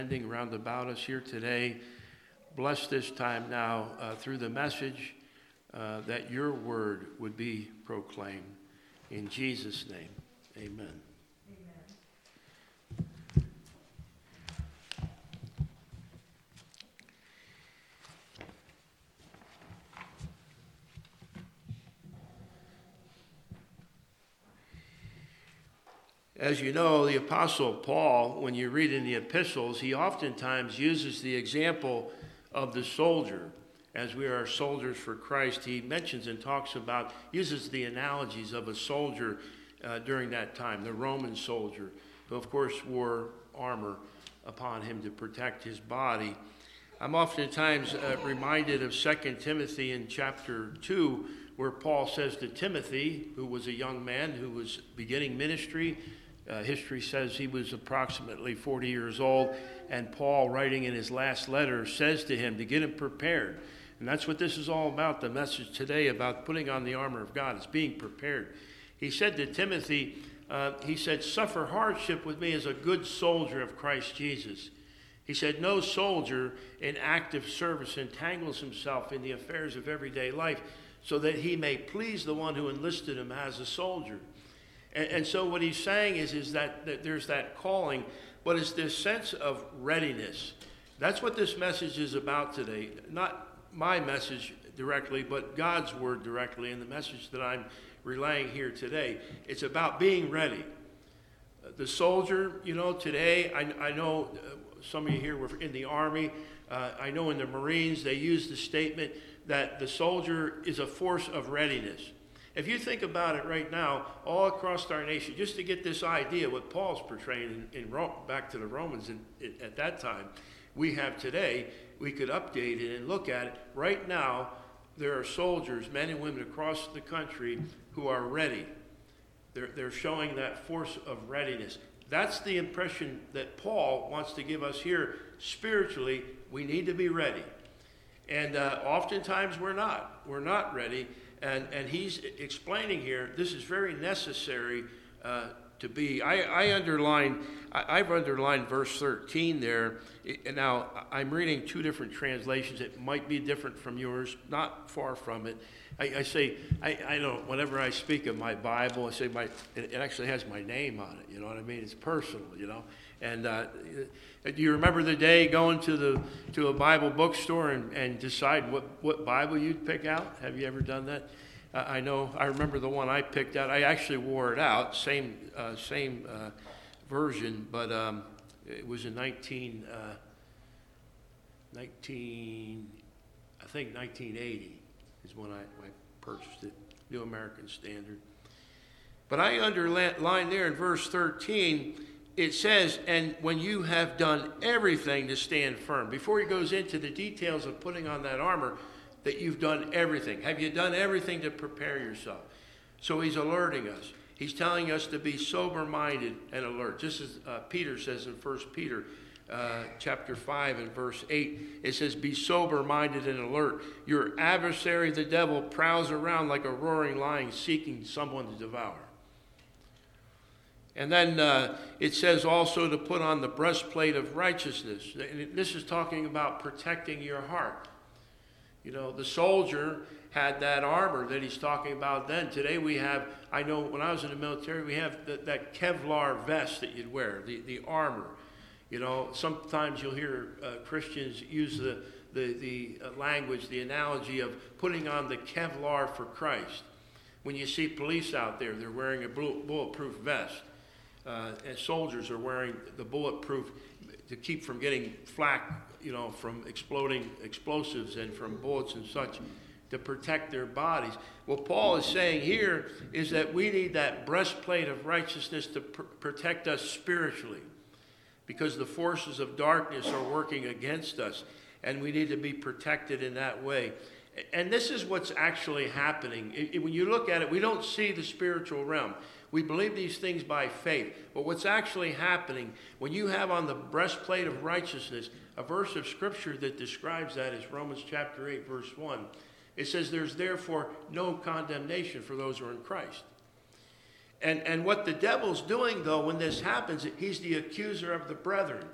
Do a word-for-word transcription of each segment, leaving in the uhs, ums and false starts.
Round about us here today. Bless this time now uh, through the message uh, that your word would be proclaimed. In Jesus' name, amen. Amen. As you know, the Apostle Paul, when you read in the epistles, he oftentimes uses the example of the soldier. As we are soldiers for Christ, he mentions and talks about, uses the analogies of a soldier uh, during that time, the Roman soldier, who of course wore armor upon him to protect his body. I'm oftentimes uh, reminded of Second Timothy in chapter two, where Paul says to Timothy, who was a young man who was beginning ministry. Uh, history says he was approximately forty years old, and Paul, writing in his last letter, says to him to get him prepared. And that's what this is all about, the message today about putting on the armor of God. It's being prepared. He said to Timothy, uh, he said, suffer hardship with me as a good soldier of Christ Jesus. He said, no soldier in active service entangles himself in the affairs of everyday life so that he may please the one who enlisted him as a soldier. And, and so what he's saying is, is that, that there's that calling, but it's this sense of readiness. That's what this message is about today. Not my message directly, but God's word directly, and the message that I'm relaying here today. It's about being ready. The soldier, you know, today, I, I know uh, some of you here were in the Army. Uh, I know in the Marines, they use the statement that the soldier is a force of readiness. If you think about it right now, all across our nation, just to get this idea, what Paul's portraying in, in Rome, back to the Romans in, in, at that time, we have today, we could update it and look at it. Right now, there are soldiers, men and women across the country who are ready. They're, they're showing that force of readiness. That's the impression that Paul wants to give us here. Spiritually, we need to be ready. And uh, oftentimes we're not. We're not ready. And, and he's explaining here, this is very necessary uh, to be. I, I underline, I, I've underlined verse thirteen there. It, now, I'm reading two different translations. It might be different from yours, not far from it. I, I say, I, I don't, whenever I speak of my Bible, I say my, it, it actually has my name on it, you know what I mean? It's personal, you know? And uh, do you remember the day going to the to a Bible bookstore and, and decide what, what Bible you'd pick out? Have you ever done that? Uh, I know, I remember the one I picked out. I actually wore it out, same uh, same uh, version, but um, it was in nineteen, uh, nineteen, I think nineteen eighty is when I, I purchased it, New American Standard. But I underlined there in verse thirteen, it says, and when you have done everything to stand firm. Before he goes into the details of putting on that armor, that you've done everything. Have you done everything to prepare yourself? So he's alerting us. He's telling us to be sober-minded and alert. Just as uh, Peter says in First Peter uh, chapter five and verse eight, it says, be sober-minded and alert. Your adversary, the devil, prowls around like a roaring lion seeking someone to devour. And then uh, it says also to put on the breastplate of righteousness. And this is talking about protecting your heart. You know, the soldier had that armor that he's talking about then. Today we have, I know when I was in the military, we have the, that Kevlar vest that you'd wear, the, the armor. You know, sometimes you'll hear uh, Christians use the, the, the language, the analogy of putting on the Kevlar for Christ. When you see police out there, they're wearing a bulletproof vest. Uh, and soldiers are wearing the bulletproof to keep from getting flak, you know, from exploding explosives and from bullets and such, to protect their bodies. What Paul is saying here is that we need that breastplate of righteousness to pr- protect us spiritually, because the forces of darkness are working against us, and we need to be protected in that way. And this is what's actually happening. It, it, when you look at it, we don't see the spiritual realm. We believe these things by faith. But what's actually happening, when you have on the breastplate of righteousness, a verse of Scripture that describes that is Romans chapter eight, verse one. It says, there's therefore no condemnation for those who are in Christ. And, and what the devil's doing, though, when this happens, he's the accuser of the brethren.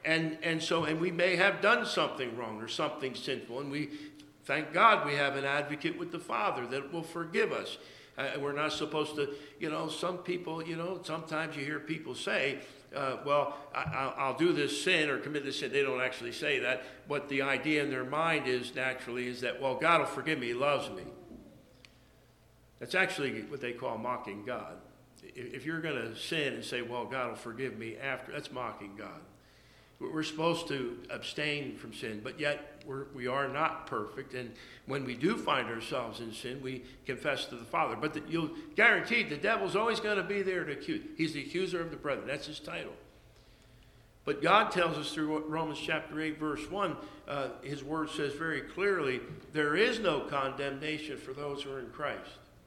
And, and so, and we may have done something wrong or something sinful, and we, thank God we have an advocate with the Father that will forgive us. Uh, we're not supposed to, you know, some people, you know, sometimes you hear people say, uh, well, I, I'll, I'll do this sin or commit this sin. They don't actually say that. But the idea in their mind is naturally is that, well, God will forgive me. He loves me. That's actually what they call mocking God. If, if you're going to sin and say, well, God will forgive me after, that's mocking God. We're supposed to abstain from sin, but yet we're, we are not perfect. And when we do find ourselves in sin, we confess to the Father. But the, you'll guarantee the devil's always going to be there to accuse. He's the accuser of the brethren. That's his title. But God tells us through Romans chapter eight, verse one, uh, his word says very clearly, there is no condemnation for those who are in Christ.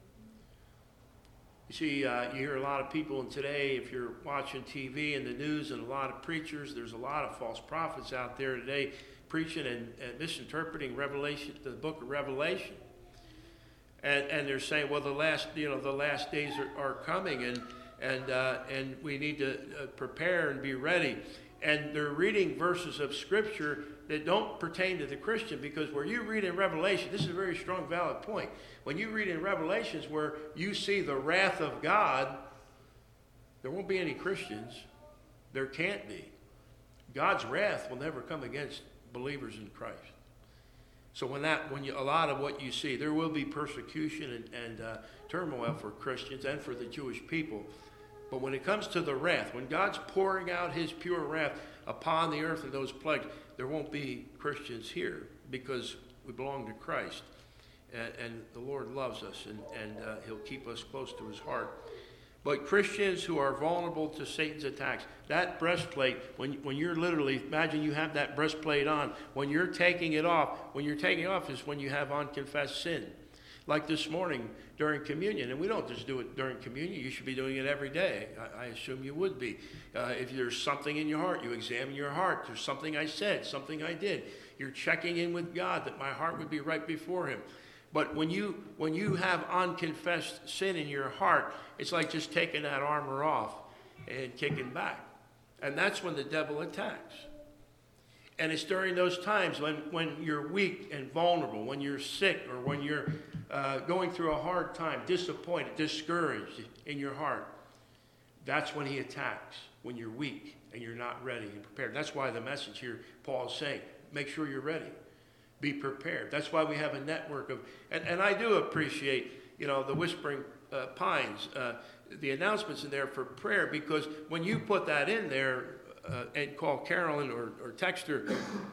You see, uh, you hear a lot of people today, if you're watching T V and the news and a lot of preachers, there's a lot of false prophets out there today preaching and, and misinterpreting Revelation, the book of Revelation. And, and they're saying, well, the last, you know, the last days are, are coming and, and, uh, and we need to uh, prepare and be ready. And they're reading verses of Scripture that don't pertain to the Christian, because where you read in Revelation, this is a very strong, valid point. When you read in Revelations where you see the wrath of God, there won't be any Christians. There can't be. God's wrath will never come against believers in Christ. So when that, when you, a lot of what you see, there will be persecution and, and uh, turmoil for Christians and for the Jewish people. But when it comes to the wrath, when God's pouring out his pure wrath upon the earth and those plagues, there won't be Christians here because we belong to Christ. And, and the Lord loves us, and, and uh, he'll keep us close to his heart. But Christians who are vulnerable to Satan's attacks, that breastplate, when, when you're literally, imagine you have that breastplate on. When you're taking it off, when you're taking it off is when you have unconfessed sin. Like this morning during communion, and we don't just do it during communion, you should be doing it every day. I, I assume you would be. Uh, if there's something in your heart, you examine your heart. There's something I said, something I did. You're checking in with God that my heart would be right before him. But when you when you have unconfessed sin in your heart, it's like just taking that armor off and kicking back. And that's when the devil attacks. And it's during those times when, when you're weak and vulnerable, when you're sick, or when you're uh, going through a hard time, disappointed, discouraged in your heart. That's when he attacks, when you're weak and you're not ready and prepared. That's why the message here, Paul is saying, make sure you're ready. Be prepared. That's why we have a network of, and, and I do appreciate, you know, the Whispering uh, Pines, uh, the announcements in there for prayer, because when you put that in there uh, and call Carolyn or, or text her,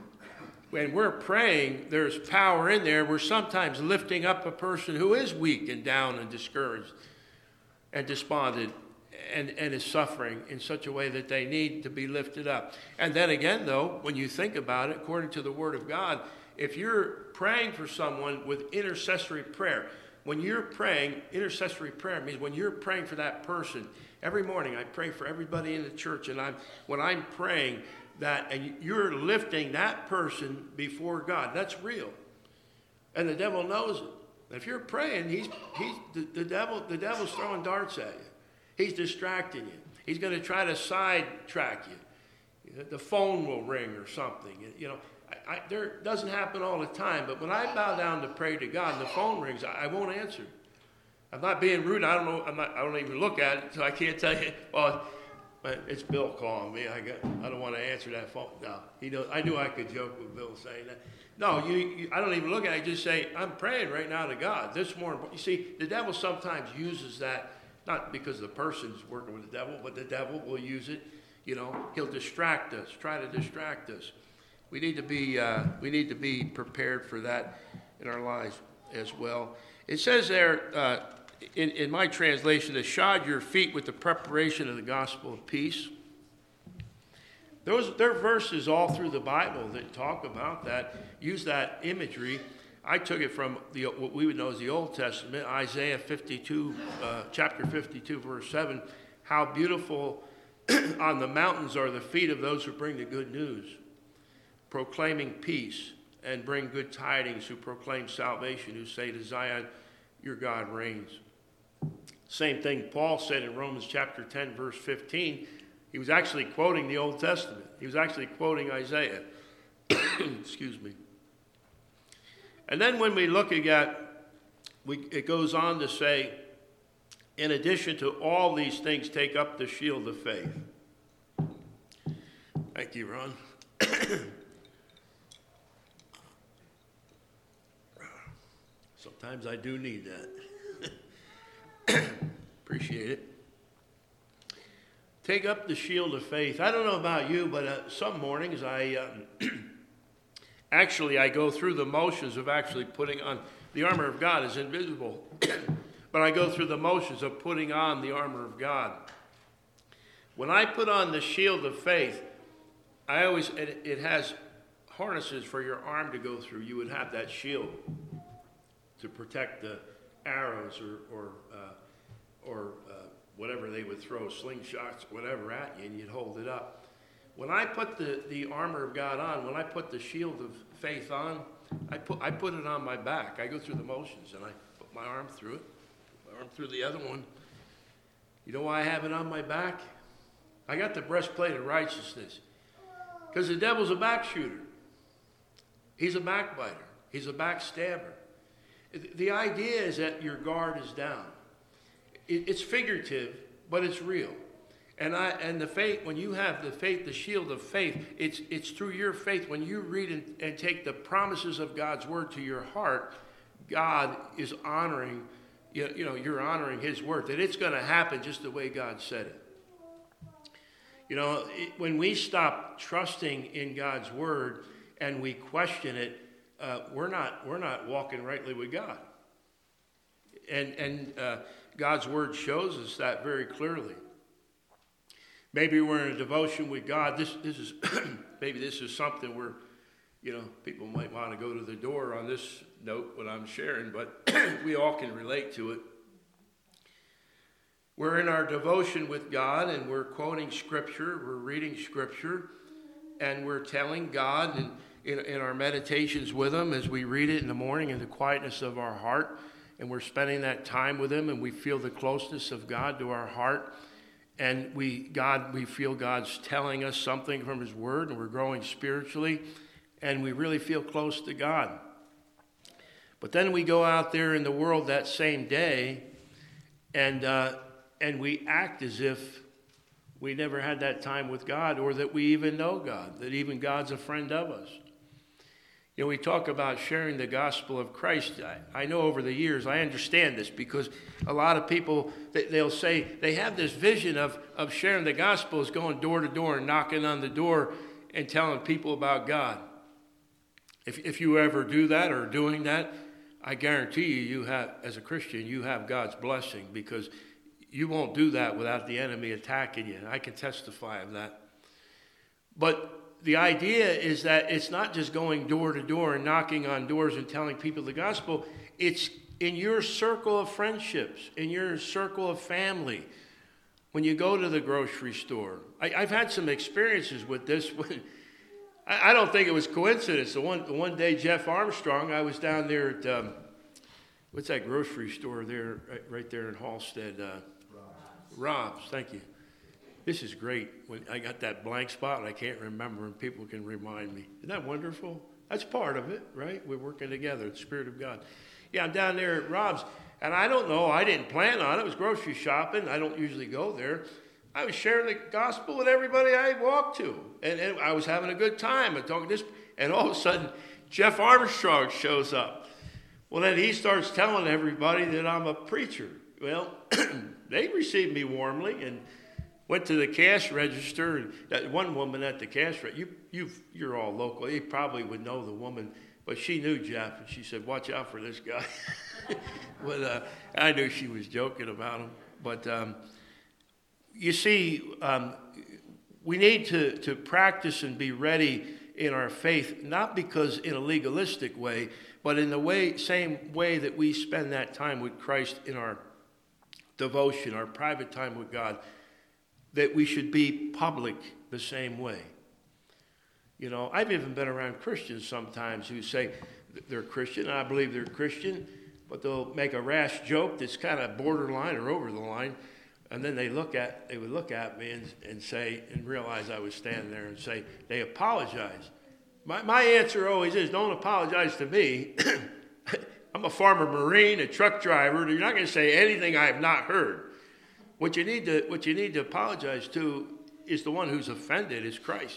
when we're praying, there's power in there. We're sometimes lifting up a person who is weak and down and discouraged and despondent and, and is suffering in such a way that they need to be lifted up. And then again, though, when you think about it, according to the Word of God, if you're praying for someone with intercessory prayer, when you're praying, intercessory prayer means when you're praying for that person, every morning I pray for everybody in the church, and I'm when I'm praying that, and you're lifting that person before God, that's real. And the devil knows it. If you're praying, he's he's the, the devil the devil's throwing darts at you. He's distracting you. He's going to try to sidetrack you. The phone will ring or something, you know. I, I, there doesn't happen all the time, but when I bow down to pray to God and the phone rings, I, I won't answer. I'm not being rude. I don't know. I'm not, I don't even look at it, so I can't tell you. Well, it's Bill calling me. I got. I don't want to answer that phone. No, he knows. I knew I could joke with Bill saying that. No, you, you. I don't even look at it. I just say I'm praying right now to God. This more important. You see, the devil sometimes uses that, not because the person's working with the devil, but the devil will use it. You know, he'll distract us, try to distract us. We need to be uh, we need to be prepared for that in our lives as well. It says there uh, in, in my translation to shod your feet with the preparation of the gospel of peace. Those there are verses all through the Bible that talk about that, use that imagery. I took it from the what we would know as the Old Testament, Isaiah fifty-two, uh, chapter fifty-two, verse seven. How beautiful on the mountains are the feet of those who bring the good news, proclaiming peace, and bring good tidings, who proclaim salvation, who say to Zion, your God reigns. Same thing Paul said in Romans chapter ten, verse fifteen. He was actually quoting the Old Testament. He was actually quoting Isaiah. Excuse me. And then when we look at, we, it goes on to say, in addition to all these things, take up the shield of faith. Thank you, Ron. Sometimes I do need that. Appreciate it. Take up the shield of faith. I don't know about you, but uh, some mornings I uh, actually I go through the motions of actually putting on the armor of God is invisible, but I go through the motions of putting on the armor of God. When I put on the shield of faith, I always it, it has harnesses for your arm to go through. You would have that shield to protect the arrows or or uh, or uh, whatever they would throw, slingshots, whatever at you, and you'd hold it up. When I put the, the armor of God on, when I put the shield of faith on, I put I put it on my back. I go through the motions, and I put my arm through it, my arm through the other one. You know why I have it on my back? I got the breastplate of righteousness. Because the devil's a back shooter. He's a backbiter. He's a backstabber. The idea is that your guard is down. It's figurative, but it's real. And I and the faith, when you have the faith, the shield of faith, it's it's through your faith. When you read and, and take the promises of God's word to your heart, God is honoring, you know, you know you're honoring his word, that it's going to happen just the way God said it. You know, it, when we stop trusting in God's word and we question it, uh, we're not we're not walking rightly with God. And and uh, God's word shows us that very clearly. Maybe we're in a devotion with God. This this is maybe this is something where, you know, people might want to go to the door on this note what I'm sharing, but we all can relate to it. We're in our devotion with God, and we're quoting Scripture, we're reading Scripture, and we're telling God in, in, in our meditations with Him as we read it in the morning in the quietness of our heart, and we're spending that time with Him, and we feel the closeness of God to our heart, and we God we feel God's telling us something from His Word, and we're growing spiritually, and we really feel close to God. But then we go out there in the world that same day, and uh, and we act as if we never had that time with God, or that we even know God, that even God's a friend of us. You know, we talk about sharing the gospel of Christ. I, I know over the years, I understand this, because a lot of people, they, they'll say, they have this vision of, of sharing the gospel as going door to door and knocking on the door and telling people about God. If, if you ever do that or doing that, I guarantee you, you have, as a Christian, you have God's blessing, because you won't do that without the enemy attacking you. I can testify of that. But the idea is that it's not just going door to door and knocking on doors and telling people the gospel. It's in your circle of friendships, in your circle of family. When you go to the grocery store, I, I've had some experiences with this. When, I, I don't think it was coincidence. The one, the one day, Jeff Armstrong, I was down there at, um, what's that grocery store there, right, right there in Halstead? Uh, Rob's. Rob's, thank you. This is great. When I got that blank spot, and I can't remember, and people can remind me. Isn't that wonderful? That's part of it, right? We're working together, the Spirit of God. Yeah, I'm down there at Rob's, and I don't know, I didn't plan on it. It was grocery shopping. I don't usually go there. I was sharing the gospel with everybody I walked to, and, and I was having a good time. And talking this, and all of a sudden, Jeff Armstrong shows up. Well, then he starts telling everybody that I'm a preacher. Well, they received me warmly, and went to the cash register, and that one woman at the cash register, you, you, you're all local. You probably would know the woman, but she knew Jeff, and she said, watch out for this guy. But uh, I knew she was joking about him. But um, you see, um, we need to, to practice and be ready in our faith, not because in a legalistic way, but in the way, same way that we spend that time with Christ in our devotion, our private time with God, that we should be public the same way. You know, I've even been around Christians sometimes who say they're Christian, and I believe they're Christian, but they'll make a rash joke that's kind of borderline or over the line. And then they look at, they would look at me and, and say, and realize I was standing there and say, they apologize. My, my answer always is, don't apologize to me. I'm a former Marine, a truck driver. You're not going to say anything I have not heard. What you need to, what you need to apologize to is the one who's offended, is Christ.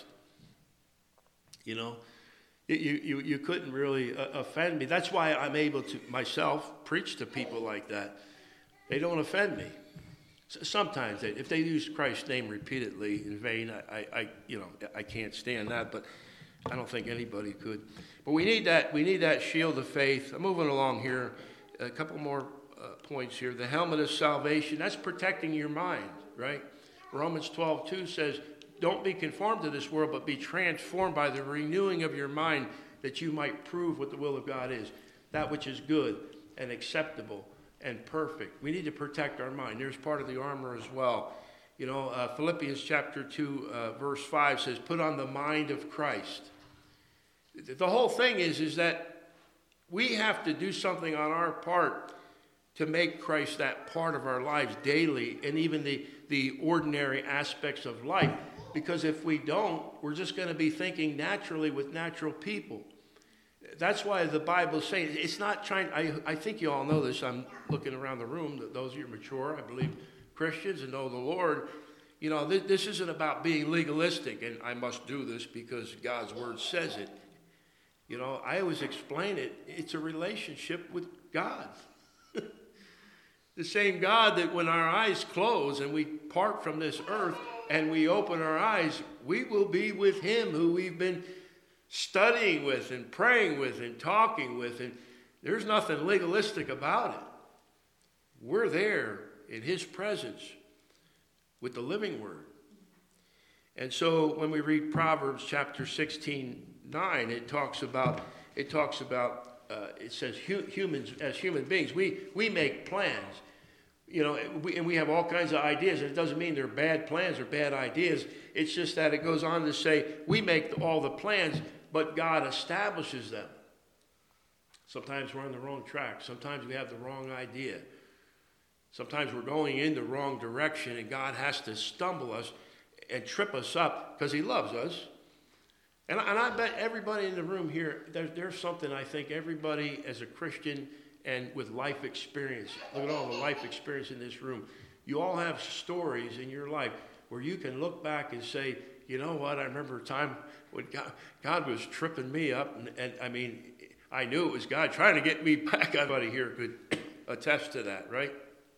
You know, you, you, you couldn't really uh, offend me. That's why I'm able to, myself, preach to people like that. They don't offend me. Sometimes, they, if they use Christ's name repeatedly in vain, I, I, I, you know, I can't stand that. But I don't think anybody could. But we need that. We need that shield of faith. I'm moving along here. A couple more uh, points here. The helmet of salvation. That's protecting your mind, right? Romans twelve two says, "Don't be conformed to this world, but be transformed by the renewing of your mind, that you might prove what the will of God is, that which is good and acceptable and perfect." We need to protect our mind. There's part of the armor as well. You know, uh, Philippians chapter two, uh, verse five says, "Put on the mind of Christ." The whole thing is, is that we have to do something on our part to make Christ that part of our lives daily, and even the, the ordinary aspects of life. Because if we don't, we're just going to be thinking naturally with natural people. That's why the Bible is saying, it's not trying, I, I think you all know this. I'm looking around the room, that those of you mature, I believe, Christians and know the Lord, you know, this, this isn't about being legalistic, and I must do this because God's word says it. You know, I always explain it. It's a relationship with God. The same God that when our eyes close and we part from this earth and we open our eyes, we will be with him who we've been studying with and praying with and talking with. And there's nothing legalistic about it. We're there in his presence with the living word. And so when we read Proverbs chapter sixteen, nine, it talks about, it talks about, uh, it says hu- humans, as human beings, we, we make plans. You know, we, and we have all kinds of ideas, and it doesn't mean they're bad plans or bad ideas. It's just that it goes on to say we make all the plans, but God establishes them. Sometimes we're on the wrong track. Sometimes we have the wrong idea. Sometimes we're going in the wrong direction, and God has to stumble us and trip us up because he loves us. And, and I bet everybody in the room here, there, there's something I think everybody as a Christian and with life experience, look at all the life experience in this room, you all have stories in your life where you can look back and say, you know what, I remember a time when God, God was tripping me up, and, and I mean, I knew it was God trying to get me back. Everybody here could attest to that, right?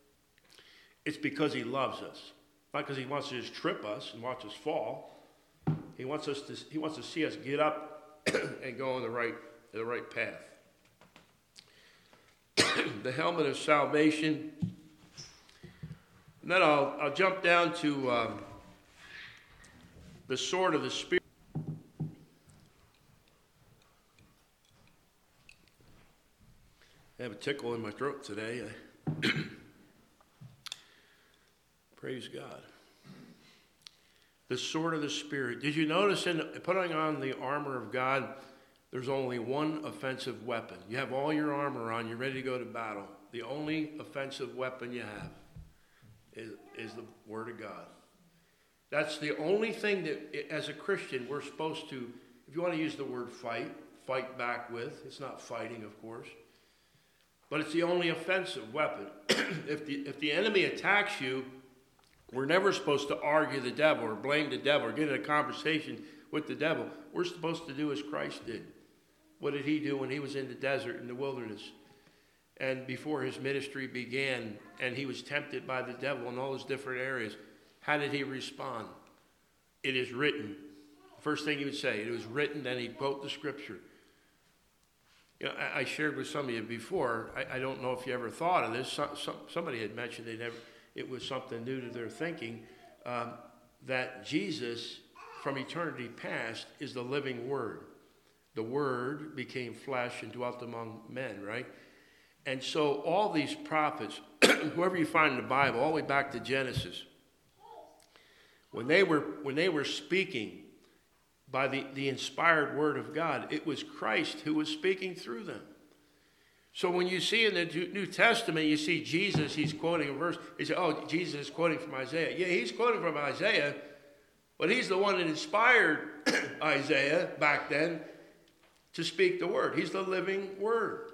It's because he loves us. Not because he wants to just trip us and watch us fall. He wants us to, he wants to see us get up and go on the right, the right path. The helmet of salvation. And then I'll, I'll jump down to um, the sword of the Spirit. I have a tickle in my throat today. Praise God. The sword of the Spirit. Did you notice in putting on the armor of God, there's only one offensive weapon. You have all your armor on, you're ready to go to battle. The only offensive weapon you have is, is the Word of God. That's the only thing that, as a Christian, we're supposed to, if you want to use the word fight, fight back with. It's not fighting, of course. But it's the only offensive weapon. if the if the enemy attacks you, we're never supposed to argue the devil or blame the devil or get in a conversation with the devil. We're supposed to do as Christ did. What did he do when he was in the desert, in the wilderness? And before his ministry began, and he was tempted by the devil in all those different areas, how did he respond? It is written. First thing he would say, it was written, then he'd quote the scripture. You know, I, I shared with some of you before, I, I don't know if you ever thought of this. Some, some, somebody had mentioned they never, it was something new to their thinking, um, that Jesus, from eternity past, is the living Word. The Word became flesh and dwelt among men, right? And so all these prophets, whoever you find in the Bible, all the way back to Genesis, when they were when they were speaking by the, the inspired Word of God, it was Christ who was speaking through them. So when you see in the New Testament, you see Jesus, he's quoting a verse. He said, oh, Jesus is quoting from Isaiah. Yeah, he's quoting from Isaiah, but he's the one that inspired Isaiah back then to speak the word. He's the living word.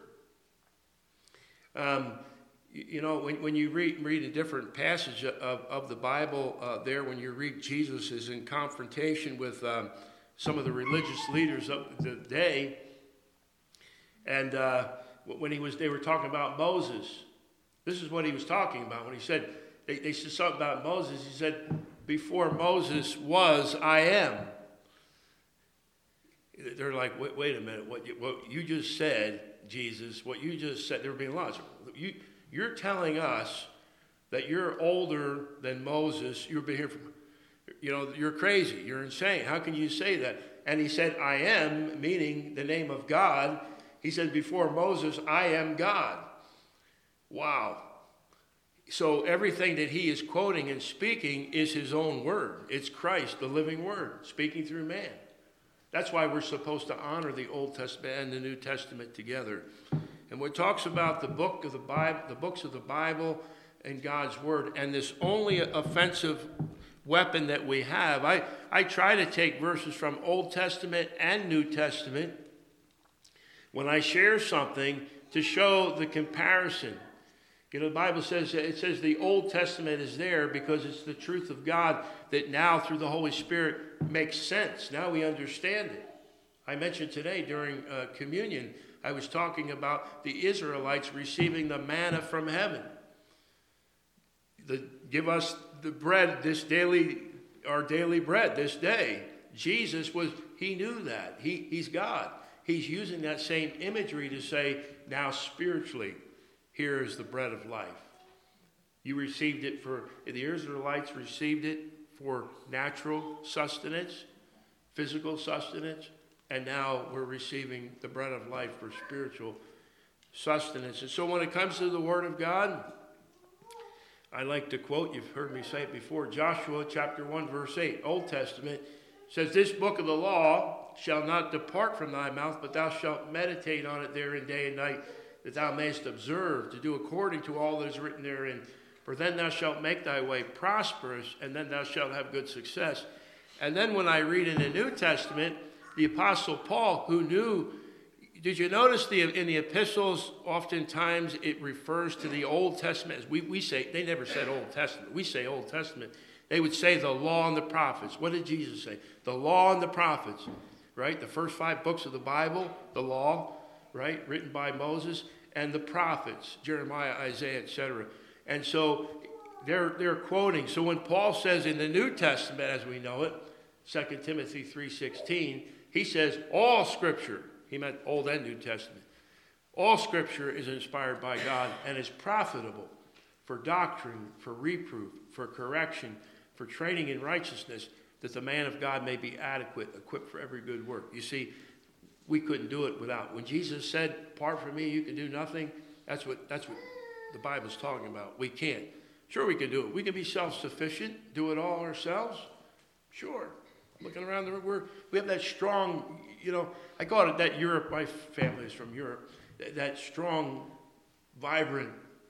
Um, you, you know, when, when you read, read a different passage of, of the Bible uh, there, when you read Jesus is in confrontation with um, some of the religious leaders of the day, and uh, when he was, they were talking about Moses. This is what he was talking about when he said, they, they said something about Moses. He said, before Moses was, I am. They're like, wait, wait a minute, what you, what you just said, Jesus, what you just said, they were being lost. You, you're telling us that you're older than Moses. You've been here from, you know, you're crazy. You're insane. How can you say that? And he said, I am, meaning the name of God. He said, before Moses, I am God. Wow. So everything that he is quoting and speaking is his own word. It's Christ, the living word, speaking through man. That's why we're supposed to honor the Old Testament and the New Testament together. And what talks about the book of the Bible, the books of the Bible and God's word, and this only offensive weapon that we have. I, I try to take verses from Old Testament and New Testament when I share something to show the comparison. You know, the Bible says, it says the Old Testament is there because it's the truth of God that now through the Holy Spirit makes sense. Now we understand it. I mentioned today during uh, communion, I was talking about the Israelites receiving the manna from heaven. The, give us the bread, this daily, our daily bread this day. Jesus was, he knew that. He, he's God. He's using that same imagery to say, now spiritually, here is the bread of life. You received it for, the Israelites received it for natural sustenance, physical sustenance, and now we're receiving the bread of life for spiritual sustenance. And so when it comes to the Word of God, I like to quote, you've heard me say it before, Joshua chapter one, verse eight, Old Testament, says, this book of the law shall not depart from thy mouth, but thou shalt meditate on it therein day and night, that thou mayest observe to do according to all that is written therein. For then thou shalt make thy way prosperous, and then thou shalt have good success. And then when I read in the New Testament, the Apostle Paul, who knew, did you notice the in the epistles, oftentimes it refers to the Old Testament. As we, we say, they never said Old Testament. We say Old Testament. They would say the law and the prophets. What did Jesus say? The law and the prophets, right? The first five books of the Bible, the law, right? Written by Moses, and the prophets, Jeremiah, Isaiah, et cetera. And so they're, they're quoting. So when Paul says in the New Testament, as we know it, Second Timothy three sixteen, he says all Scripture, he meant Old and New Testament, all Scripture is inspired by God and is profitable for doctrine, for reproof, for correction, for training in righteousness, that the man of God may be adequate, equipped for every good work. You see, we couldn't do it without. When Jesus said, apart from me, you can do nothing, that's what, that's what the Bible's talking about. We can't. Sure, we can do it. We can be self-sufficient, do it all ourselves. Sure. Looking around the room, we're, we have that strong, you know, I call it that Europe, my family is from Europe, that, that strong, vibrant,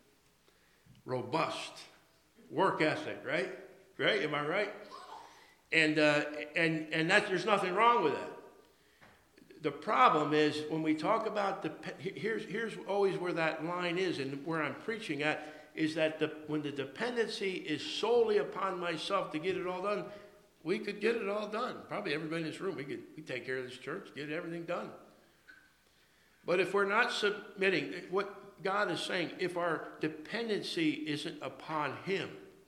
robust work ethic, right? Right? Am I right? And uh, and and that there's nothing wrong with that. The problem is when we talk about the here's here's always where that line is, and where I'm preaching at is that the when the dependency is solely upon myself to get it all done, we could get it all done. Probably everybody in this room, we could we take care of this church, get everything done. But if we're not submitting, what God is saying, if our dependency isn't upon Him,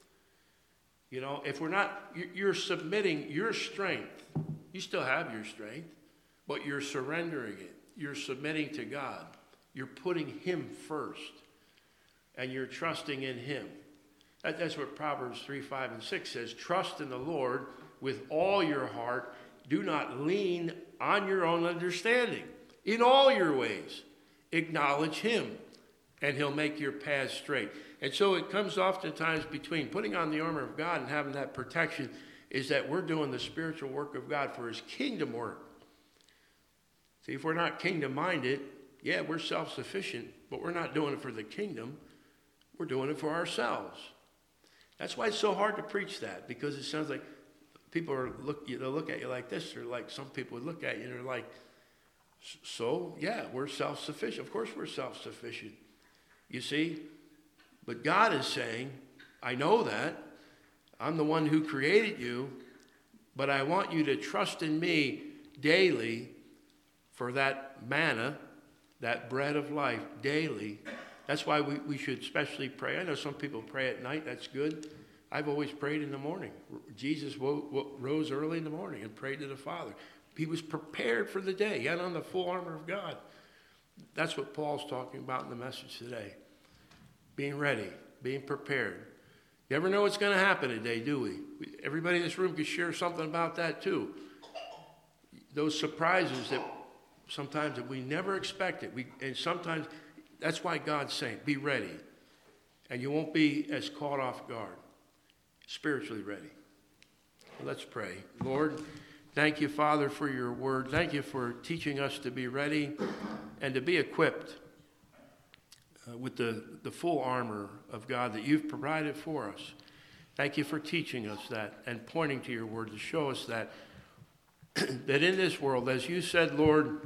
you know, if we're not, you're submitting your strength. You still have your strength, but you're surrendering it. You're submitting to God. You're putting Him first, and you're trusting in Him. That, that's what Proverbs three, five, and six says. Trust in the Lord with all your heart. Do not lean on your own understanding. In all your ways, acknowledge Him, and He'll make your paths straight. And so it comes oftentimes between putting on the armor of God and having that protection is that we're doing the spiritual work of God for His kingdom work. See, if we're not kingdom-minded, yeah, we're self-sufficient, but we're not doing it for the kingdom. We're doing it for ourselves. That's why it's so hard to preach that, because it sounds like people are look, they'll look at you like this, or like some people would look at you and they're like, so, yeah, we're self-sufficient. Of course we're self-sufficient. You see? But God is saying, I know that. I'm the one who created you, but I want you to trust in me daily for that manna, that bread of life, daily. That's why we, we should especially pray. I know some people pray at night. That's good. I've always prayed in the morning. Jesus wo- wo- rose early in the morning and prayed to the Father. He was prepared for the day. He had on the full armor of God. That's what Paul's talking about in the message today. Being ready, being prepared. You never know what's going to happen today, do we? Everybody in this room could share something about that too. Those surprises that sometimes that we never expected. We, and sometimes that's why God's saying, be ready. And you won't be as caught off guard. Spiritually ready. Let's pray. Lord, thank you, Father, for your word. Thank you for teaching us to be ready and to be equipped uh, with the, the full armor of God that you've provided for us. Thank you for teaching us that and pointing to your word to show us that, that in this world, as you said, Lord,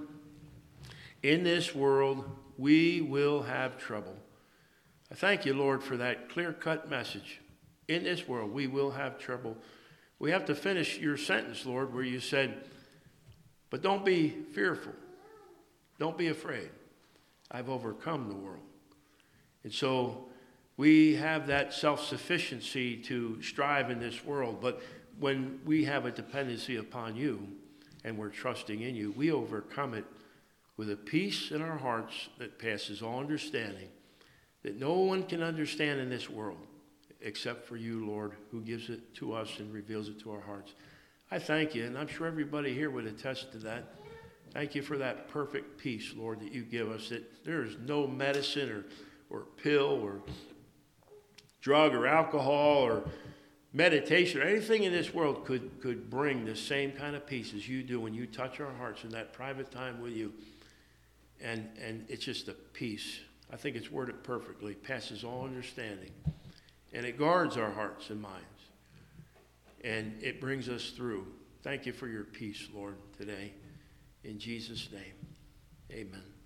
in this world, we will have trouble. I thank you, Lord, for that clear-cut message. In this world, we will have trouble. We have to finish your sentence, Lord, where you said, but don't be fearful. Don't be afraid. I've overcome the world. And so we have that self-sufficiency to strive in this world. But when we have a dependency upon you and we're trusting in you, we overcome it with a peace in our hearts that passes all understanding, that no one can understand in this world except for you, Lord, who gives it to us and reveals it to our hearts. I thank you, and I'm sure everybody here would attest to that. Thank you for that perfect peace, Lord, that you give us, that there is no medicine or, or pill or drug or alcohol or meditation or anything in this world could, could bring the same kind of peace as you do when you touch our hearts in that private time with you. And, and it's just a peace. I think it's worded perfectly. Passes all understanding. And it guards our hearts and minds. And it brings us through. Thank you for your peace, Lord, today. In Jesus' name, amen.